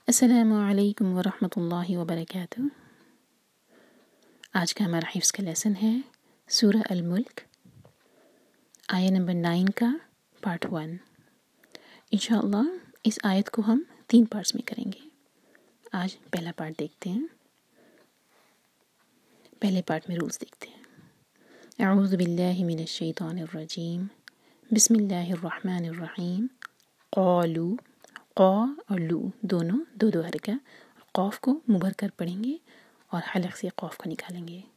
السلام علیکم ورحمۃ اللہ وبرکاتہ۔ آج کا ہمارا حفظ کا لیسن ہے سورہ الملک، آیت نمبر 9 کا پارٹ 1۔ انشاءاللہ اس آیت کو ہم 3 پارٹس میں کریں گے۔ آج پہلا پارٹ دیکھتے ہیں۔ پہلے پارٹ میں رولز دیکھتے ہیں۔ اعوذ باللہ من الشیطان الرجیم، بسم اللہ الرحمن الرحیم۔ قالوا، قا اور لو دونوں دو حرکہ، قاف کو مبھر کر پڑھیں گے اور حلق سے قاف کو نکالیں گے۔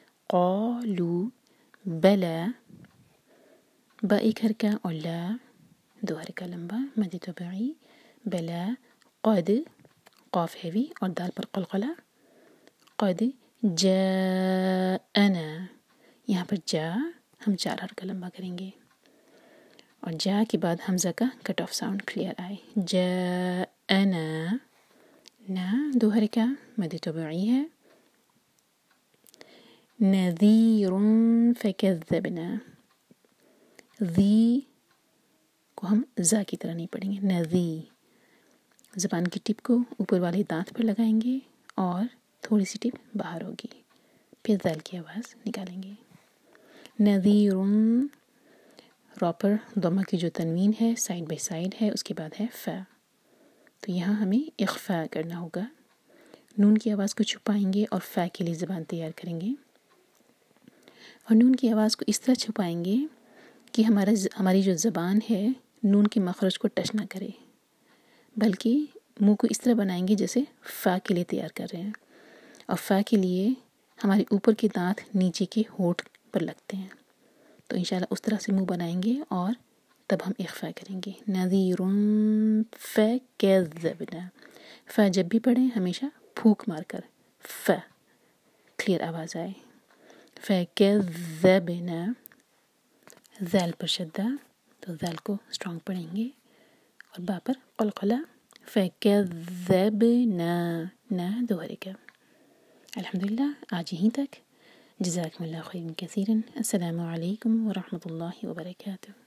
قالوا بلا، با ایک حرکہ اور لا دو حرکہ لمبا مد طبیعی، بلا قد، قاف ہیوی اور دال پر قلقلہ، قد جاءنا، یہاں پر جا ہم 4 حرکہ لمبا کریں گے اور جا کے بعد حمزہ کا کٹ آف ساؤنڈ کلیئر آئے۔ جاءنا، نا 2 حرکہ مد طبیعی ہے۔ نذیر فکذبنا، ذی کو ہم زا کی طرح نہیں پڑھیں گے، نذی، زبان کی ٹپ کو اوپر والے دانت پر لگائیں گے اور تھوڑی سی ٹپ باہر ہوگی، پھر ذال کی آواز نکالیں گے۔ نذیر، را پر ضمہ کی جو تنوین ہے سائڈ بائی سائڈ ہے، اس کے بعد ہے فا، تو یہاں ہمیں اخفاء کرنا ہوگا۔ نون کی آواز کو چھپائیں گے اور فا کے لیے زبان تیار کریں گے، اور نون کی آواز کو اس طرح چھپائیں گے کہ ہماری جو زبان ہے نون کے مخرج کو ٹچ نہ کرے، بلکہ منہ کو اس طرح بنائیں گے جیسے فا کے لیے تیار کر رہے ہیں، اور فا کے لیے ہمارے اوپر کے دانت نیچے کے ہونٹ پر لگتے ہیں، تو انشاءاللہ اس طرح سے منہ بنائیں گے اور تب ہم اخفاء کریں گے۔ نذیر فکذبنا، فا جب بھی پڑھیں ہمیشہ پھونک مار کر فا کلیئر آواز آئے۔ فکذبنا، ذال پر شدہ تو ذال کو اسٹرانگ پڑھیں گے اور با پر قلقلہ، فکذبنا، نا 2 حرکہ۔ الحمدللہ آج یہیں تک۔ جزاکم اللہ خیرا کثیرا۔ السلام علیکم ورحمۃ اللہ وبرکاتہ۔